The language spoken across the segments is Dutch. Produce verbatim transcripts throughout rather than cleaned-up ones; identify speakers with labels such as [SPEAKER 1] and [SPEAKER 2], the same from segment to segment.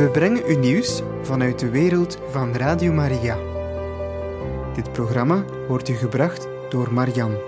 [SPEAKER 1] We brengen u nieuws vanuit de wereld van Radio Maria. Dit programma wordt u gebracht door Marian.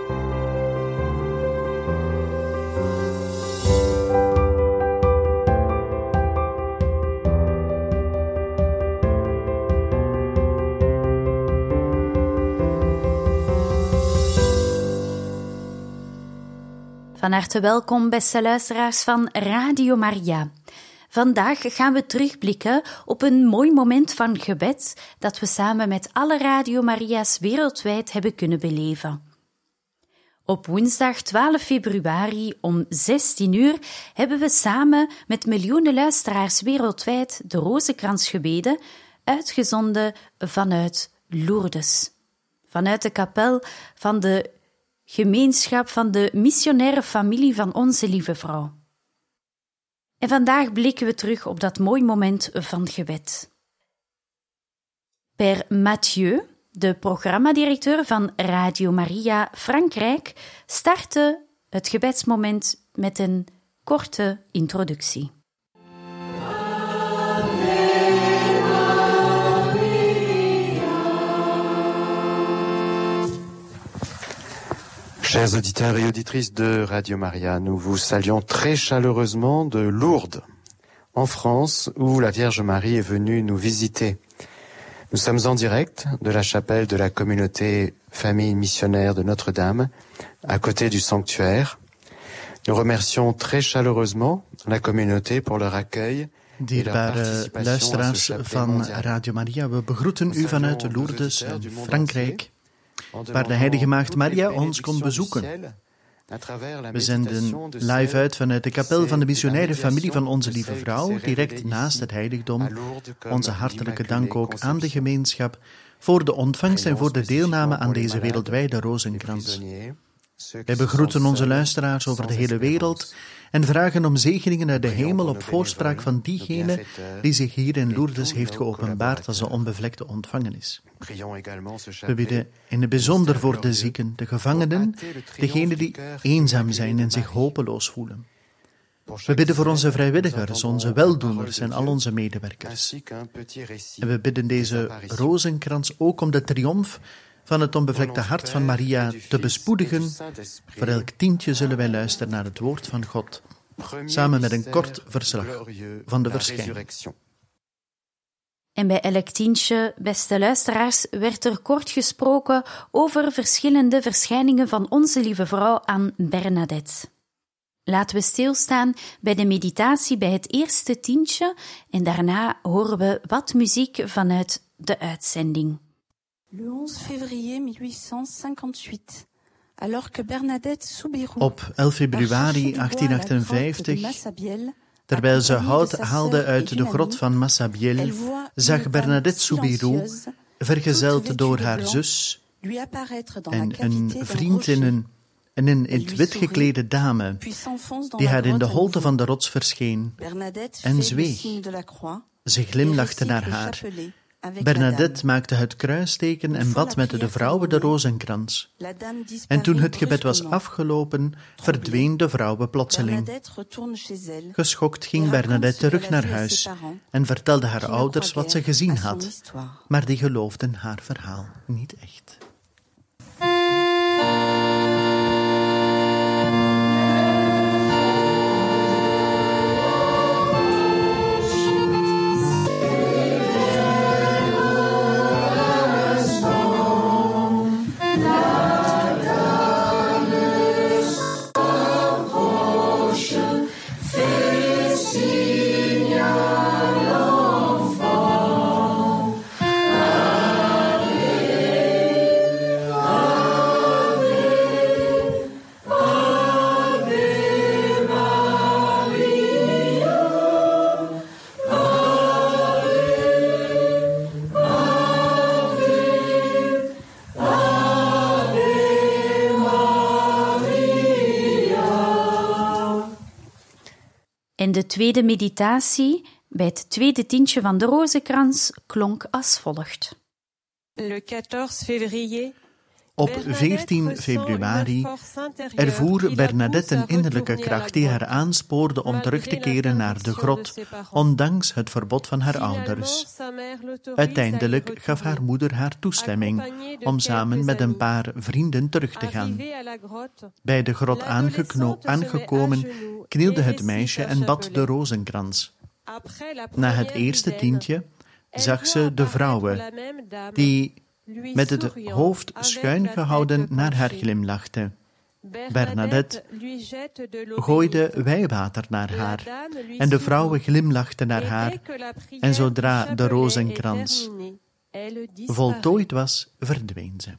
[SPEAKER 2] Van harte welkom, beste luisteraars van Radio Maria. Vandaag gaan we terugblikken op een mooi moment van gebed dat we samen met alle Radio Maria's wereldwijd hebben kunnen beleven. Op woensdag twaalf februari om zestien uur hebben we samen met miljoenen luisteraars wereldwijd de Rozenkrans gebeden, uitgezonden vanuit Lourdes. Vanuit de kapel van de gemeenschap van de missionaire familie van Onze Lieve Vrouw. En vandaag blikken we terug op dat mooi moment van gebed. Père Mathieu, de programmadirecteur van Radio Maria Frankrijk, startte het gebedsmoment met een korte introductie.
[SPEAKER 3] Chers auditeurs et auditrices de Radio Maria, nous vous saluons très chaleureusement de Lourdes, en France, où la Vierge Marie est venue nous visiter. Nous sommes en direct de la chapelle de la communauté famille missionnaire de Notre-Dame, à côté du sanctuaire. Nous remercions très chaleureusement la communauté pour leur accueil.
[SPEAKER 4] Dierbare luisteraars van Radio Maria, we begroeten u vanuit Lourdes, Frankrijk, waar de heilige maagd Maria ons kon bezoeken. We zenden live uit vanuit de kapel van de missionaire familie van Onze Lieve Vrouw, direct naast het heiligdom. Onze hartelijke dank ook aan de gemeenschap voor de ontvangst en voor de deelname aan deze wereldwijde rozenkrans. Wij begroeten onze luisteraars over de hele wereld en vragen om zegeningen uit de hemel op voorspraak van diegene die zich hier in Lourdes heeft geopenbaard als de onbevlekte ontvangenis. We bidden in het bijzonder voor de zieken, de gevangenen, degenen die eenzaam zijn en zich hopeloos voelen. We bidden voor onze vrijwilligers, onze weldoeners en al onze medewerkers. En we bidden deze rozenkrans ook om de triomf van het onbevlekte hart van Maria te bespoedigen. Voor elk tientje zullen wij luisteren naar het woord van God, samen met een kort verslag van de verschijning.
[SPEAKER 2] En bij elk tientje, beste luisteraars, werd er kort gesproken over verschillende verschijningen van Onze Lieve Vrouw aan Bernadette. Laten we stilstaan bij de meditatie bij het eerste tientje en daarna horen we wat muziek vanuit de uitzending.
[SPEAKER 5] Le onze février mille huit cent cinquante-huit, alors que Bernadette Soubirous,
[SPEAKER 4] op elf februari achttienhonderdachtenvijftig, terwijl ze hout haalde uit de grot van Massabielle, zag Bernadette Soubirous, vergezeld door haar zus en een vriend in een, en een in het wit geklede dame, die haar in de holte van de rots verscheen en zweeg. Ze glimlachte naar haar. Bernadette maakte het kruisteken en bad met de vrouwen de rozenkrans. En toen het gebed was afgelopen, verdween de vrouwen plotseling. Geschokt ging Bernadette terug naar huis en vertelde haar ouders wat ze gezien had, maar die geloofden haar verhaal niet echt.
[SPEAKER 2] En de tweede meditatie, bij het tweede tientje van de rozenkrans, klonk als volgt.
[SPEAKER 5] Le quatorze février,
[SPEAKER 4] Op veertien februari ervoer Bernadette een innerlijke kracht die haar aanspoorde om terug te keren naar de grot, ondanks het verbod van haar ouders. Uiteindelijk gaf haar moeder haar toestemming om samen met een paar vrienden terug te gaan. Bij de grot aangekno- aangekomen knielde het meisje en bad de rozenkrans. Na het eerste tientje zag ze de vrouwen, die met het hoofd schuin gehouden naar haar glimlachten. Bernadette gooide wijwater naar haar en de vrouwen glimlachten naar haar en zodra de rozenkrans voltooid was, verdween ze.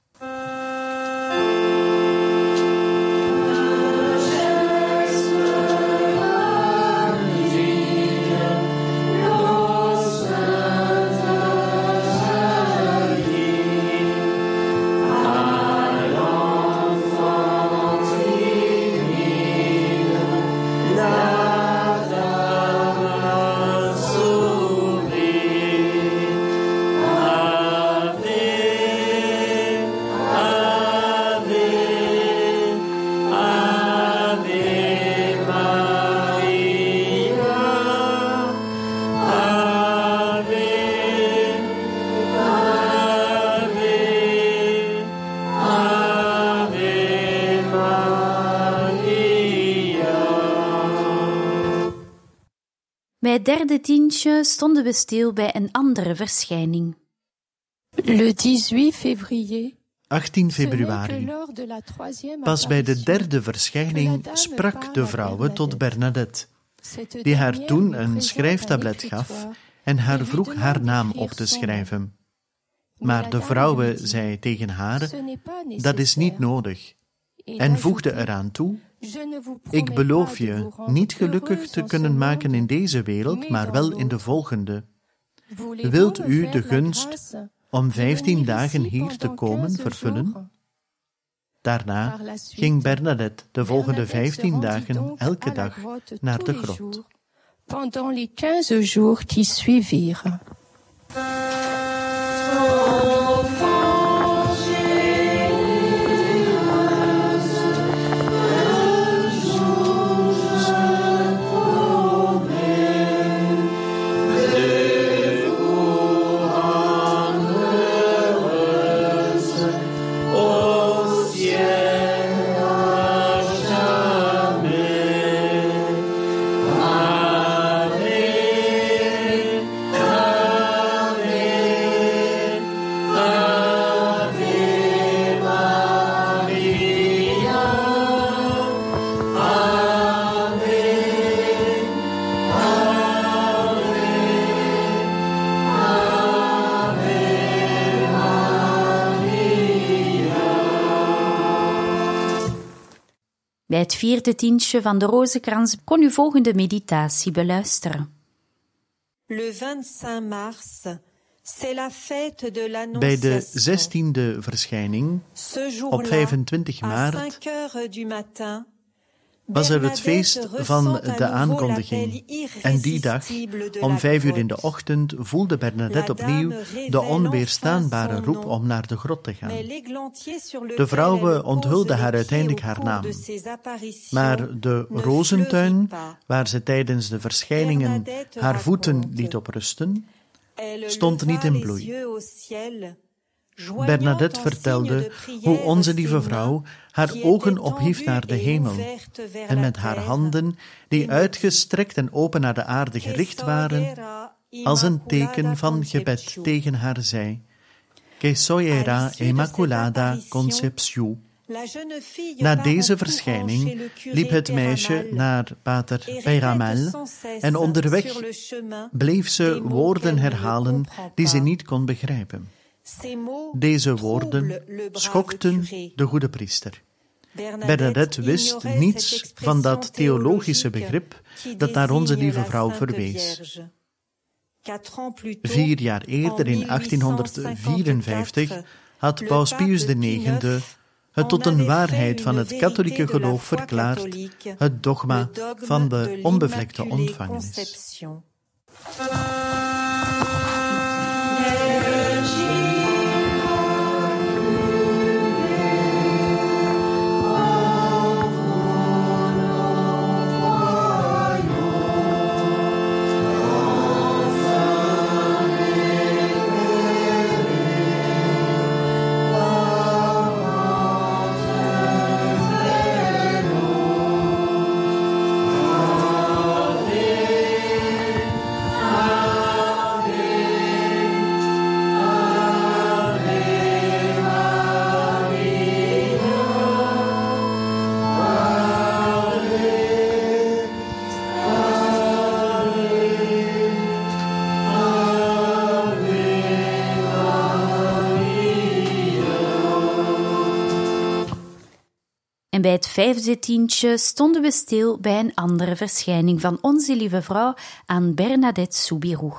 [SPEAKER 2] Bij het derde tientje stonden we stil bij een andere verschijning.
[SPEAKER 5] Le dix-huit février.
[SPEAKER 4] achttien februari. Pas bij de derde verschijning sprak de vrouwe tot Bernadette, die haar toen een schrijftablet gaf en haar vroeg haar naam op te schrijven. Maar de vrouwe zei tegen haar, dat is niet nodig, en voegde eraan toe, ik beloof je niet gelukkig te kunnen maken in deze wereld, maar wel in de volgende. Wilt u de gunst om vijftien dagen hier te komen vervullen? Daarna ging Bernadette de volgende vijftien dagen elke dag naar de grot.
[SPEAKER 5] Pendant les quinze jours qui suivirent.
[SPEAKER 2] Bij het vierde tientje van de rozenkrans kon u volgende meditatie beluisteren.
[SPEAKER 6] Le vingt-cinq mars, c'est la fête de l'Annonciation.
[SPEAKER 4] Bij de zestiende verschijning, op vijfentwintig maart, was er het feest van de aankondiging. En die dag, om vijf uur in de ochtend, voelde Bernadette opnieuw de onweerstaanbare roep om naar de grot te gaan. De vrouwen onthulden haar uiteindelijk haar naam. Maar de rozentuin, waar ze tijdens de verschijningen haar voeten liet oprusten, stond niet in bloei. Bernadette vertelde hoe onze lieve vrouw haar ogen ophief naar de hemel en met haar handen, die uitgestrekt en open naar de aarde gericht waren, als een teken van gebed tegen haar zei, Que soy era Immaculada Concepción. Na deze verschijning liep het meisje naar pater Peyramel en onderweg bleef ze woorden herhalen die ze niet kon begrijpen. Deze woorden schokten de goede priester. Bernadette wist niets van dat theologische begrip dat naar onze lieve vrouw verwees. Vier jaar eerder, in achttienhonderdvierenvijftig, had Paus Pius de negende het tot een waarheid van het katholieke geloof verklaard, het dogma van de onbevlekte ontvangenis.
[SPEAKER 2] En bij het vijfde tientje stonden we stil bij een andere verschijning van Onze Lieve Vrouw aan Bernadette Soubirous.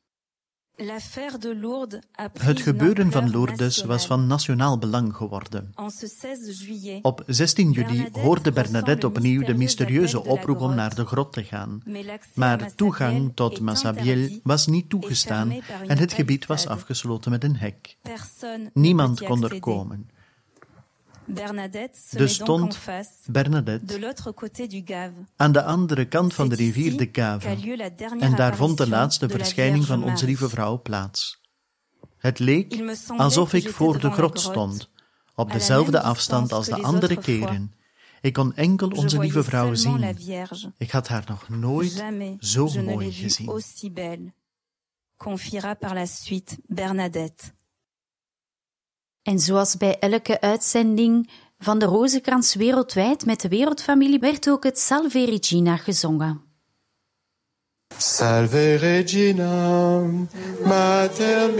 [SPEAKER 4] Het gebeuren van Lourdes was van nationaal belang geworden. Op zestien juli hoorde Bernadette opnieuw de mysterieuze oproep om naar de grot te gaan. Maar toegang tot Massabielle was niet toegestaan en het gebied was afgesloten met een hek. Niemand kon er komen. Dus stond Bernadette aan de andere kant van de rivier de Gave en daar vond de laatste verschijning van Onze Lieve Vrouw plaats. Het leek alsof ik voor de grot stond, op dezelfde afstand als de andere keren. Ik kon enkel Onze Lieve Vrouw zien. Ik had haar nog nooit zo mooi gezien.
[SPEAKER 5] Confiera par la suite Bernadette.
[SPEAKER 2] En zoals bij elke uitzending van de Rozenkrans wereldwijd met de wereldfamilie werd ook het Salve Regina gezongen.
[SPEAKER 3] Salve Regina, Mater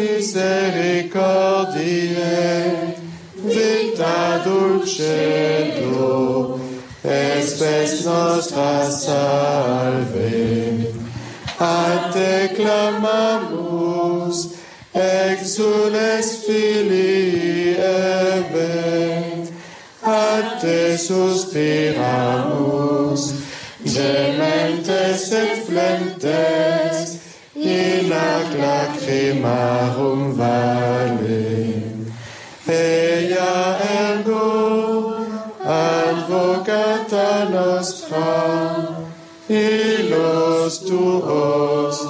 [SPEAKER 3] misericordiae, vita dulcedo, espes nostra salve. A te clamamus, exules filii Eve, a te suspiramus, gementes et flentes, in ac lacrimarum vale. Ea ergo, advocata nostra, illos tuos,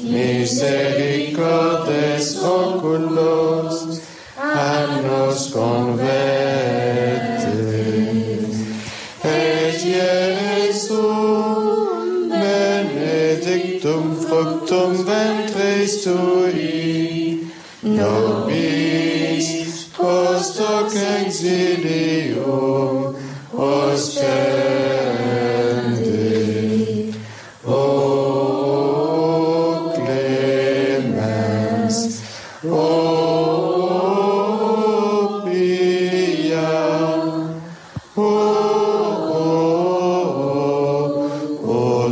[SPEAKER 3] misericordes oculos, a nos converte. Et Iesum benedictum fructum ventris tui, nobis post hoc exilium ostende. O clemens, o pia, o, o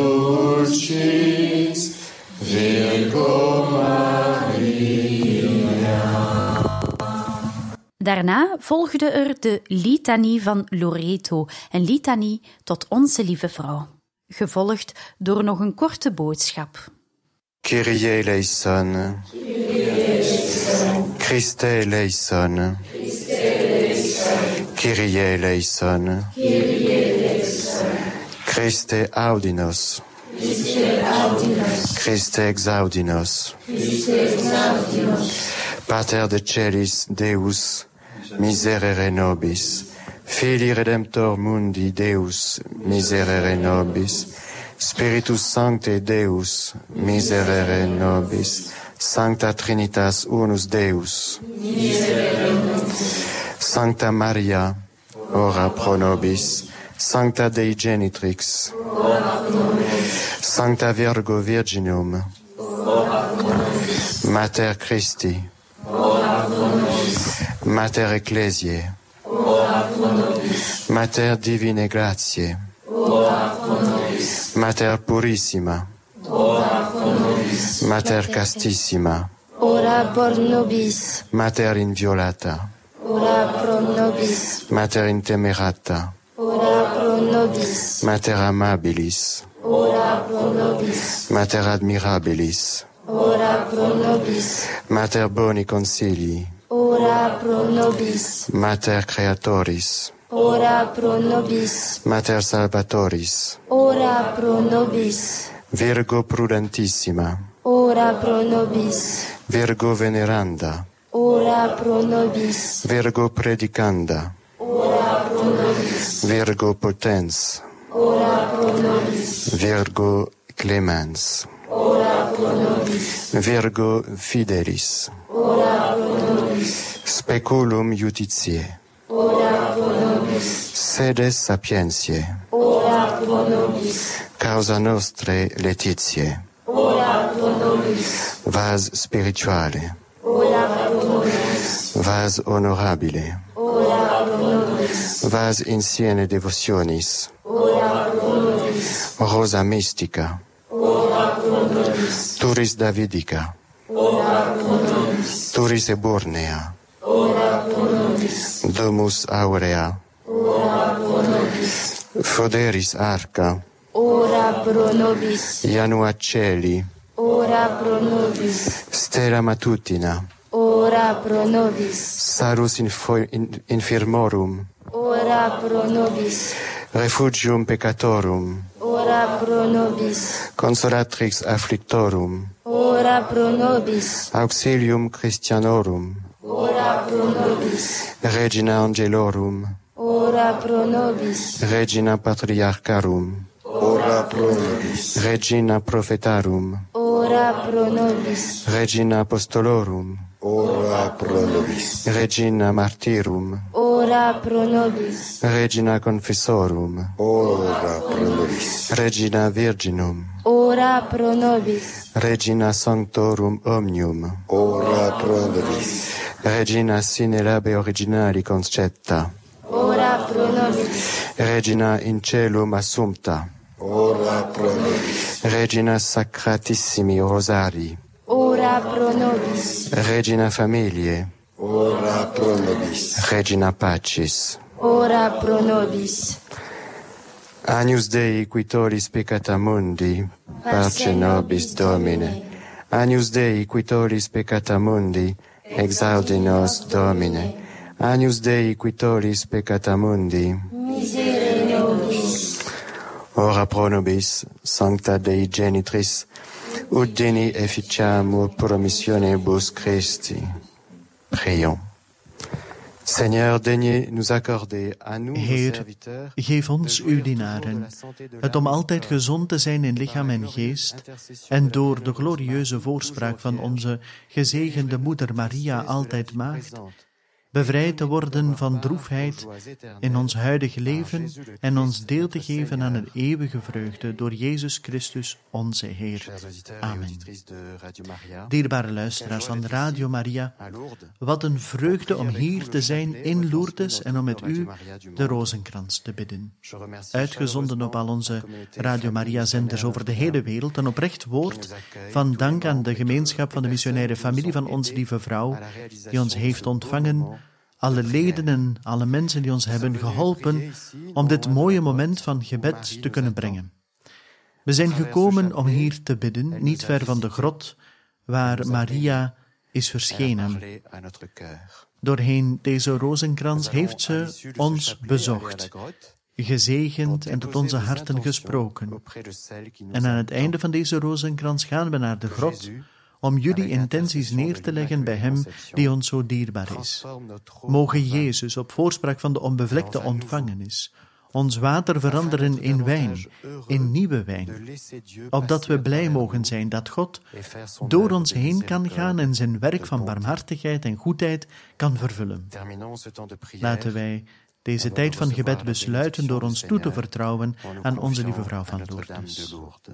[SPEAKER 3] dulcis Virgo Maria.
[SPEAKER 2] Daarna volgde er de litanie van Loreto, een litanie tot Onze Lieve Vrouw, gevolgd door nog een korte boodschap.
[SPEAKER 3] Kyrie eleison, Christe eleison, Kyrie eleison, Christe audinos, Christe exaudinos, Pater de celis Deus, miserere nobis, Filii Redemptor mundi Deus, miserere nobis, Spiritus Sancte Deus, miserere nobis, Sancta Trinitas unus Deus, Sancta Maria, ora pro nobis, Sancta Dei Genitrix, Sancta Virgo Virginum, Mater Christi, Mater Ecclesiae, Mater Divine Gratiae, Mater Purissima, Mater Castissima,
[SPEAKER 7] ora pro nobis,
[SPEAKER 3] Mater Inviolata,
[SPEAKER 7] ora pro nobis,
[SPEAKER 3] Mater Intemerata,
[SPEAKER 7] ora pro nobis,
[SPEAKER 3] Mater Amabilis,
[SPEAKER 7] ora pro nobis,
[SPEAKER 3] Mater Admirabilis,
[SPEAKER 7] ora pro nobis,
[SPEAKER 3] Mater Boni Consilii,
[SPEAKER 7] ora pro nobis,
[SPEAKER 3] Mater Creatoris,
[SPEAKER 7] ora pro nobis,
[SPEAKER 3] Mater Salvatoris,
[SPEAKER 7] ora pro nobis,
[SPEAKER 3] Virgo Prudentissima,
[SPEAKER 7] ora pro nobis,
[SPEAKER 3] Virgo Veneranda,
[SPEAKER 7] ora pro nobis,
[SPEAKER 3] Virgo Predicanda,
[SPEAKER 7] ora pro nobis,
[SPEAKER 3] Virgo Potens,
[SPEAKER 7] ora pro nobis,
[SPEAKER 3] Virgo Clemens,
[SPEAKER 7] ora pro nobis,
[SPEAKER 3] Virgo Fidelis,
[SPEAKER 7] ora pro nobis,
[SPEAKER 3] Speculum Justitiae,
[SPEAKER 7] ora pro nobis,
[SPEAKER 3] Sedes Sapientiae,
[SPEAKER 7] ora pro nobis,
[SPEAKER 3] Causa Nostrae Laetitiae,
[SPEAKER 7] ora pro nobis,
[SPEAKER 3] Vas Spirituale,
[SPEAKER 7] ora pro nobis,
[SPEAKER 3] Vas Honorabile,
[SPEAKER 7] ora pro nobis, nobis.
[SPEAKER 3] Vas insieme devotionis.
[SPEAKER 7] Ora pro nobis.
[SPEAKER 3] Rosa mystica.
[SPEAKER 7] Ora pro nobis.
[SPEAKER 3] Turis Davidica.
[SPEAKER 7] Ora pro nobis.
[SPEAKER 3] Turis Eburnea.
[SPEAKER 7] Ora pro nobis.
[SPEAKER 3] Domus Aurea.
[SPEAKER 7] Ora pro nobis.
[SPEAKER 3] Foderis Arca.
[SPEAKER 7] Ora pro nobis.
[SPEAKER 3] Janua Celi.
[SPEAKER 7] Ora pro nobis.
[SPEAKER 3] Stella Matutina.
[SPEAKER 7] Ora pro nobis.
[SPEAKER 3] Salus info- in- infirmorum.
[SPEAKER 7] Ora pro nobis.
[SPEAKER 3] Refugium peccatorum.
[SPEAKER 7] Ora pro nobis.
[SPEAKER 3] Consolatrix afflictorum.
[SPEAKER 7] Ora pro nobis.
[SPEAKER 3] Auxilium Christianorum.
[SPEAKER 7] Ora pro nobis.
[SPEAKER 3] Regina Angelorum.
[SPEAKER 7] Ora pro nobis.
[SPEAKER 3] Regina Patriarcharum.
[SPEAKER 8] Ora pro nobis.
[SPEAKER 3] Regina Prophetarum.
[SPEAKER 7] Ora pro nobis.
[SPEAKER 3] Regina Apostolorum.
[SPEAKER 8] Ora pro nobis.
[SPEAKER 3] Regina Martyrum.
[SPEAKER 7] Ora pro nobis.
[SPEAKER 3] Regina Confessorum.
[SPEAKER 8] Ora pro nobis.
[SPEAKER 3] Regina Virginum.
[SPEAKER 7] Ora pro nobis.
[SPEAKER 3] Regina Sanctorum Omnium.
[SPEAKER 8] Ora pro nobis.
[SPEAKER 3] Regina sine labe originali concetta.
[SPEAKER 7] Ora pro nobis.
[SPEAKER 3] Regina in celum assumpta.
[SPEAKER 8] Ora pro nobis.
[SPEAKER 3] Regina Sacratissimi Rosari.
[SPEAKER 7] Ora pro nobis.
[SPEAKER 3] Regina Familiae.
[SPEAKER 8] Ora pro nobis.
[SPEAKER 3] Regina Pacis.
[SPEAKER 7] Ora pro nobis.
[SPEAKER 3] Agnus Dei qui tollis peccata mundi, parce nobis Domine. Agnus Dei qui tollis peccata mundi, exaudi nos Domine. Agnus Dei qui tollis peccata mundi,
[SPEAKER 7] Misere nobis.
[SPEAKER 3] ora pro nobis, sancta Dei Genitris, udini efficiamur promissionibus Christi. Prions. Seigneur, daignez nous accorder à nous, vos
[SPEAKER 4] Heer,
[SPEAKER 3] serviteurs,
[SPEAKER 4] geef ons, uw dienaren, het om altijd gezond te zijn in lichaam en geest, en door de glorieuze voorspraak van onze gezegende moeder Maria, altijd maagd, bevrijd te worden van droefheid in ons huidige leven en ons deel te geven aan een eeuwige vreugde door Jezus Christus, onze Heer. Amen. Dierbare luisteraars van Radio Maria, wat een vreugde om hier te zijn in Lourdes en om met u de rozenkrans te bidden. Uitgezonden op al onze Radio Maria-zenders over de hele wereld, een oprecht woord van dank aan de gemeenschap van de missionaire familie van Onze Lieve Vrouw, die ons heeft ontvangen, alle leden en alle mensen die ons hebben geholpen om dit mooie moment van gebed te kunnen brengen. We zijn gekomen om hier te bidden, niet ver van de grot waar Maria is verschenen. Doorheen deze rozenkrans heeft ze ons bezocht, gezegend en tot onze harten gesproken. En aan het einde van deze rozenkrans gaan we naar de grot om jullie intenties neer te leggen bij Hem die ons zo dierbaar is. Mogen Jezus op voorspraak van de onbevlekte ontvangenis ons water veranderen in wijn, in nieuwe wijn, opdat we blij mogen zijn dat God door ons heen kan gaan en zijn werk van barmhartigheid en goedheid kan vervullen. Laten wij deze tijd van gebed besluiten door ons toe te vertrouwen aan Onze Lieve Vrouw van Lourdes.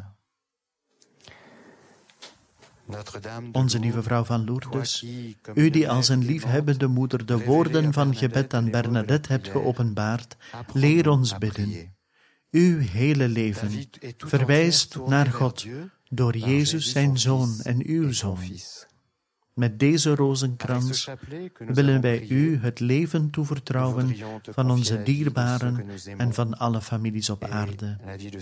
[SPEAKER 4] Onze Lieve Vrouw van Lourdes, u die als een liefhebbende moeder de woorden van gebed aan Bernadette hebt geopenbaard, leer ons bidden. Uw hele leven verwijst naar God door Jezus zijn Zoon en uw Zoon. Met deze rozenkrans willen wij u het leven toevertrouwen van onze dierbaren en van alle families op aarde.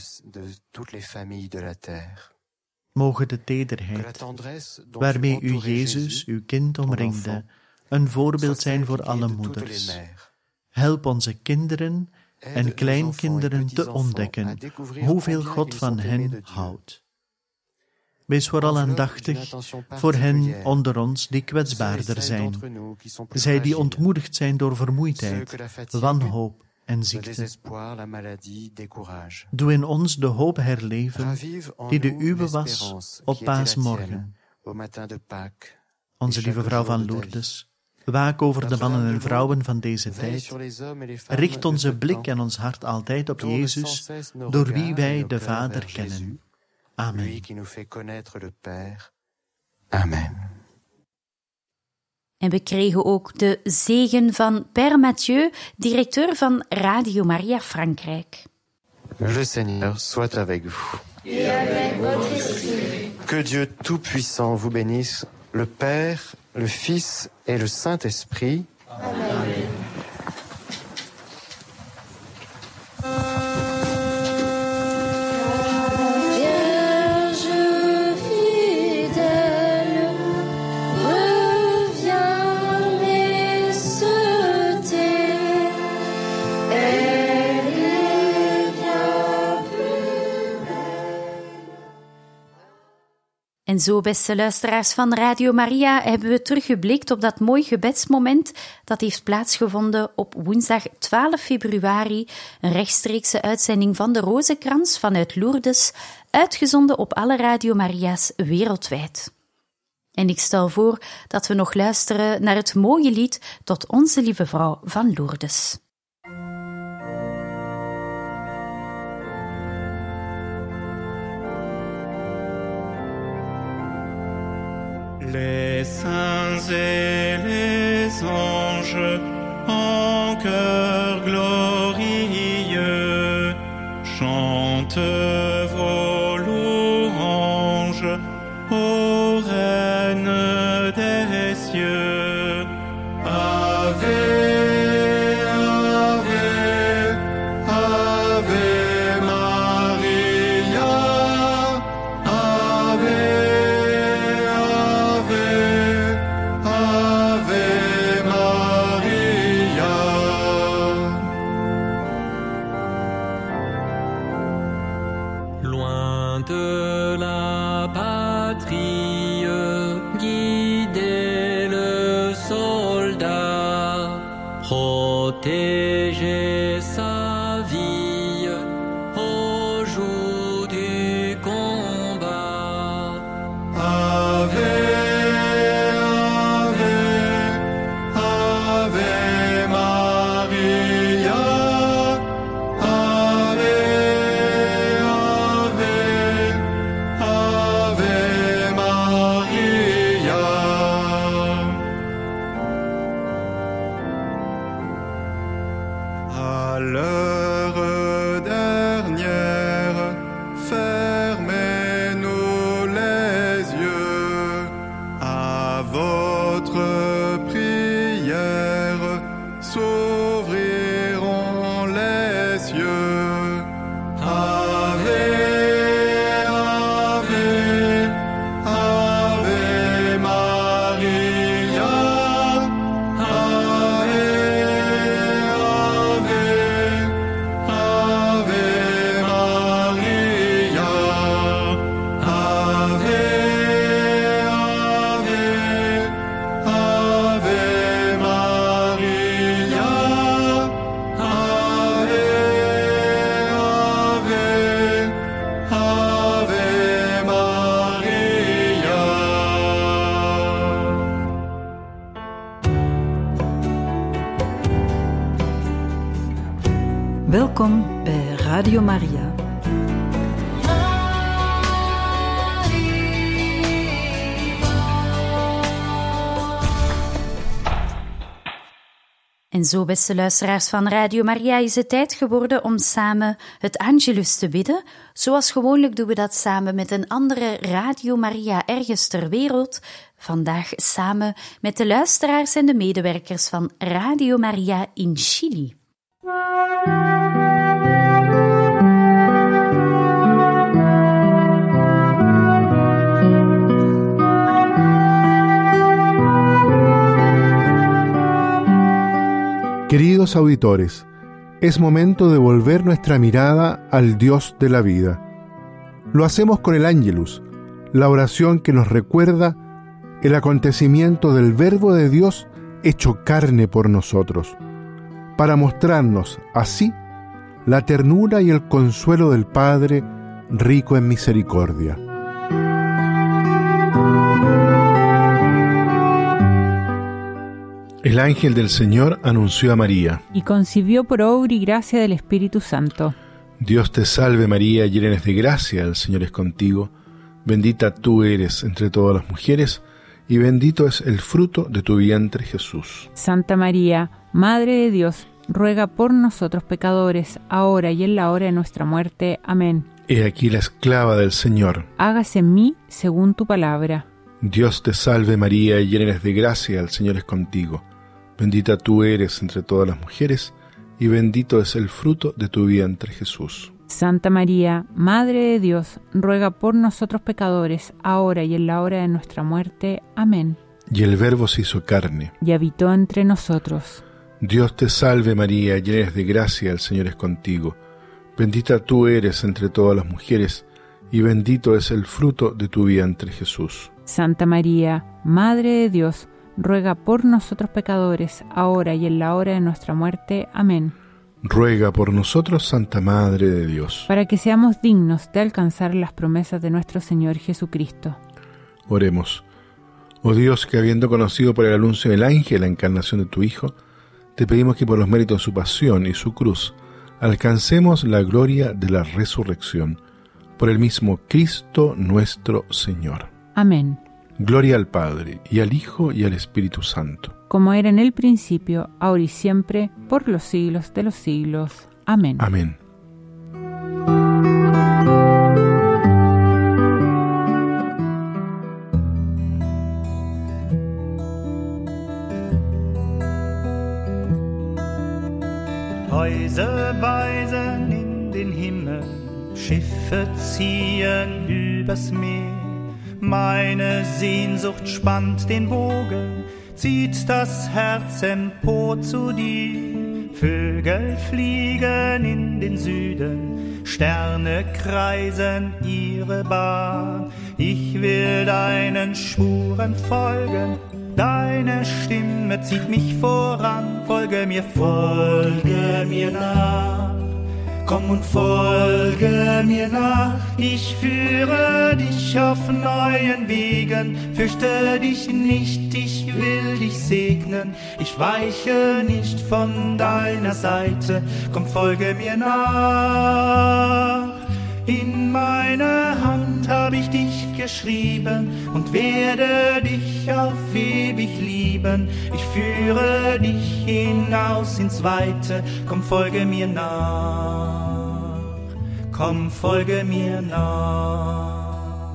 [SPEAKER 4] Mogen de tederheid waarmee u Jezus, uw kind, omringde, een voorbeeld zijn voor alle moeders. Help onze kinderen en kleinkinderen te ontdekken hoeveel God van hen houdt. Wees vooral aandachtig voor hen onder ons die kwetsbaarder zijn, zij die ontmoedigd zijn door vermoeidheid, wanhoop en ziekte. Doe in ons de hoop herleven die de uwe was op Paasmorgen. Onze Lieve Vrouw van Lourdes, waak over de mannen en vrouwen van deze tijd. Richt onze blik en ons hart altijd op Jezus, door wie wij de Vader kennen. Amen.
[SPEAKER 3] Amen.
[SPEAKER 2] En we kregen ook de zegen van Père Mathieu, directeur van Radio Maria Frankrijk.
[SPEAKER 3] Le Seigneur soit avec vous.
[SPEAKER 7] Et avec votre esprit.
[SPEAKER 3] Que Dieu Tout-Puissant vous bénisse, le Père, le Fils et le Saint-Esprit.
[SPEAKER 7] Amen.
[SPEAKER 2] En zo, beste luisteraars van Radio Maria, hebben we teruggeblikt op dat mooi gebedsmoment dat heeft plaatsgevonden op woensdag twaalf februari, een rechtstreekse uitzending van de Rozenkrans vanuit Lourdes, uitgezonden op alle Radio Maria's wereldwijd. En ik stel voor dat we nog luisteren naar het mooie lied Tot Onze Lieve Vrouw van Lourdes.
[SPEAKER 9] Les saints et les anges en chœur glorieux chantent vos louanges, ô Reine des cieux. Ave.
[SPEAKER 10] Protéger sa vie au jour du combat.
[SPEAKER 9] Ave, Ave, Ave Maria. Ave, Ave, Ave Maria. À l'heure dernière, fermez-nous les yeux. À votre prière, s'ouvriront les cieux. Ave, Ave, Ave Maria.
[SPEAKER 11] Welkom bij Radio Maria.
[SPEAKER 2] En zo, beste luisteraars van Radio Maria, is het tijd geworden om samen het Angelus te bidden. Zoals gewoonlijk doen we dat samen met een andere Radio Maria ergens ter wereld. Vandaag samen met de luisteraars en de medewerkers van Radio Maria in Chili.
[SPEAKER 12] Queridos auditores, es momento de volver nuestra mirada al Dios de la vida. Lo hacemos con el Ángelus, la oración que nos recuerda el acontecimiento del Verbo de Dios hecho carne por nosotros, para mostrarnos así la ternura y el consuelo del Padre rico en misericordia. El ángel del Señor anunció a María,
[SPEAKER 13] y concibió por obra y gracia del Espíritu Santo.
[SPEAKER 12] Dios te salve María, llena eres de gracia, el Señor es contigo. Bendita tú eres entre todas las mujeres, y bendito es el fruto de tu vientre, Jesús.
[SPEAKER 13] Santa María, Madre de Dios, ruega por nosotros pecadores, ahora y en la hora de nuestra muerte. Amén.
[SPEAKER 12] He aquí la esclava del Señor.
[SPEAKER 13] Hágase en mí según tu palabra.
[SPEAKER 12] Dios te salve María, llena eres de gracia, el Señor es contigo. Bendita tú eres entre todas las mujeres, y bendito es el fruto de tu vientre, Jesús.
[SPEAKER 13] Santa María, Madre de Dios, ruega por nosotros pecadores, ahora y en la hora de nuestra muerte. Amén.
[SPEAKER 12] Y el Verbo se hizo carne,
[SPEAKER 13] y habitó entre nosotros.
[SPEAKER 12] Dios te salve María, llena eres de gracia, el Señor es contigo. Bendita tú eres entre todas las mujeres, y bendito es el fruto de tu vientre, Jesús.
[SPEAKER 13] Santa María, Madre de Dios, ruega por nosotros pecadores, ahora y en la hora de nuestra muerte. Amén.
[SPEAKER 12] Ruega por nosotros, Santa Madre de Dios,
[SPEAKER 13] para que seamos dignos de alcanzar las promesas de nuestro Señor Jesucristo.
[SPEAKER 12] Oremos. Oh Dios, que habiendo conocido por el anuncio del ángel la encarnación de tu Hijo, te pedimos que por los méritos de su pasión y su cruz alcancemos la gloria de la resurrección. Por el mismo Cristo nuestro Señor.
[SPEAKER 13] Amén.
[SPEAKER 12] Gloria al Padre, y al Hijo, y al Espíritu Santo.
[SPEAKER 13] Como era en el principio, ahora y siempre, por los siglos de los siglos. Amén.
[SPEAKER 12] Amén.
[SPEAKER 14] Häuser weisen in den Himmel, Schiffe ziehen übers Meer. Meine Sehnsucht spannt den Bogen, zieht das Herz empor zu dir. Vögel fliegen in den Süden, Sterne kreisen ihre Bahn. Ich will deinen Spuren folgen, deine Stimme zieht mich voran. Folge mir, folge mir nach. Komm und folge mir nach, ich führe dich auf neuen Wegen. Fürchte dich nicht, ich will dich segnen. Ich weiche nicht von deiner Seite, komm, folge mir nach. In meine Hand habe ich dich geschrieben und werde dich auf ewig lieben. Ich führe dich hinaus ins Weite, komm, folge mir nach. Komm, folge mir nach.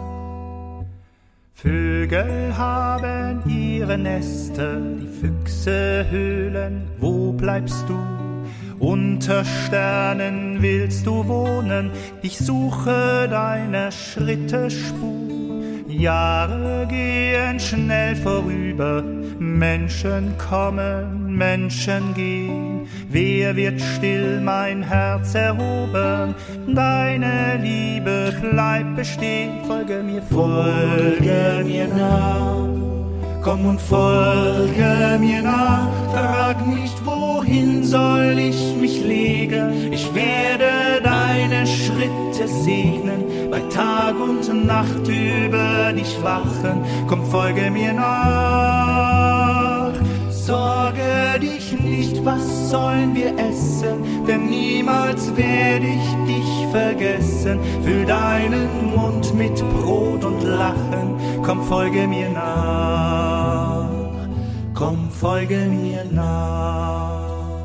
[SPEAKER 14] Vögel haben ihre Nester, die Füchse Höhlen, wo bleibst du? Unter Sternen willst du wohnen, ich suche deiner Schritte Spur. Jahre gehen schnell vorüber, Menschen kommen, Menschen gehen. Wer wird still mein Herz erobern? Deine Liebe bleibt bestehen. Folge mir, folge mir nach. Komm und folge mir nach, frag nicht, wohin soll ich mich legen. Ich werde deine Schritte segnen, bei Tag und Nacht über dich wachen. Komm, folge mir nach. Sorge dich nicht, was sollen wir essen, denn niemals werde ich dich vergessen. Füll deinen Mund mit Brot und Lachen. Komm, folge mir nach. Komm, folge mir nach.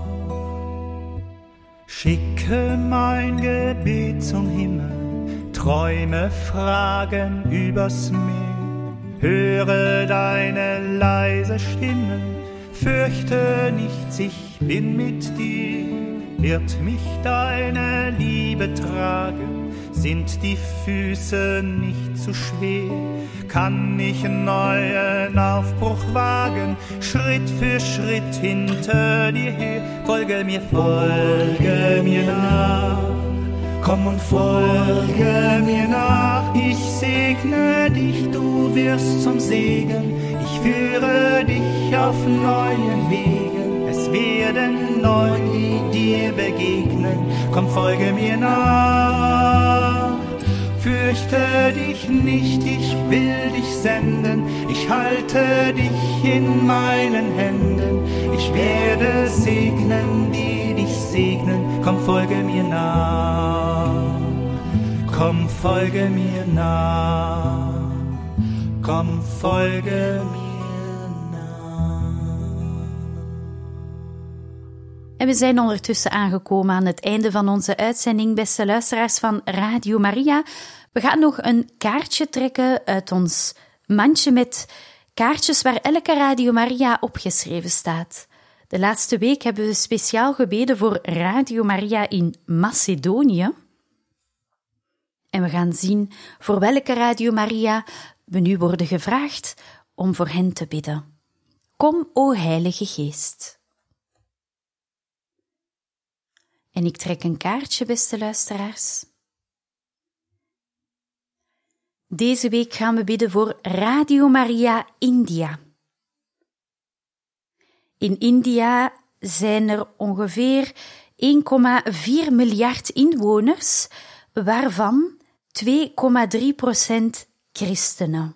[SPEAKER 14] Schicke mein Gebet zum Himmel, träume Fragen übers Meer. Höre deine leise Stimme, fürchte nichts, ich bin mit dir. Wird mich deine Liebe tragen, sind die Füße nicht zu schwer. Kann ich neuen Aufbruch wagen, Schritt für Schritt hinter dir her. Folge mir, folge mir nach. Komm und folge mir nach. Ich segne dich, du wirst zum Segen. Ich führe dich auf neuen Wegen. Es werden neun, die dir begegnen. Komm, folge mir nach. Fürchte dich nicht, ich will dich senden. Ich halte dich in meinen Händen. Ich werde segnen, die dich segnen. Komm, folge mir nach. Komm, folge mir nach. komm, folge mir nach.
[SPEAKER 2] En we zijn ondertussen aangekomen aan het einde van onze uitzending, beste luisteraars van Radio Maria. We gaan nog een kaartje trekken uit ons mandje met kaartjes waar elke Radio Maria opgeschreven staat. De laatste week hebben we speciaal gebeden voor Radio Maria in Macedonië. En we gaan zien voor welke Radio Maria we nu worden gevraagd om voor hen te bidden. Kom, o Heilige Geest. En ik trek een kaartje, beste luisteraars. Deze week gaan we bidden voor Radio Maria India. In India zijn er ongeveer één komma vier miljard inwoners, waarvan twee komma drie procent christenen.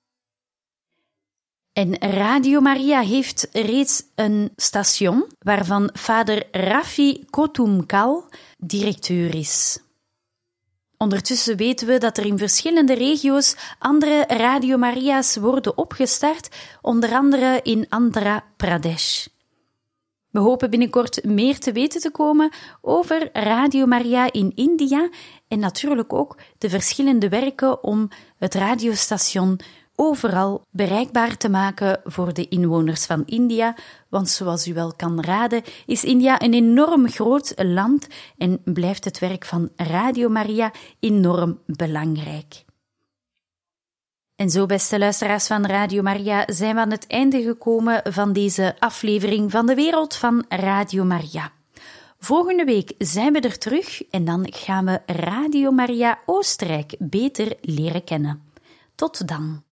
[SPEAKER 2] En Radio Maria heeft reeds een station waarvan vader Raffi Kotumkal directeur is. Ondertussen weten we dat er in verschillende regio's andere Radio Maria's worden opgestart, onder andere in Andhra Pradesh. We hopen binnenkort meer te weten te komen over Radio Maria in India en natuurlijk ook de verschillende werken om het radiostation overal bereikbaar te maken voor de inwoners van India, want zoals u wel kan raden, is India een enorm groot land en blijft het werk van Radio Maria enorm belangrijk. En zo, beste luisteraars van Radio Maria, zijn we aan het einde gekomen van deze aflevering van de wereld van Radio Maria. Volgende week zijn we er terug en dan gaan we Radio Maria Oostenrijk beter leren kennen. Tot dan.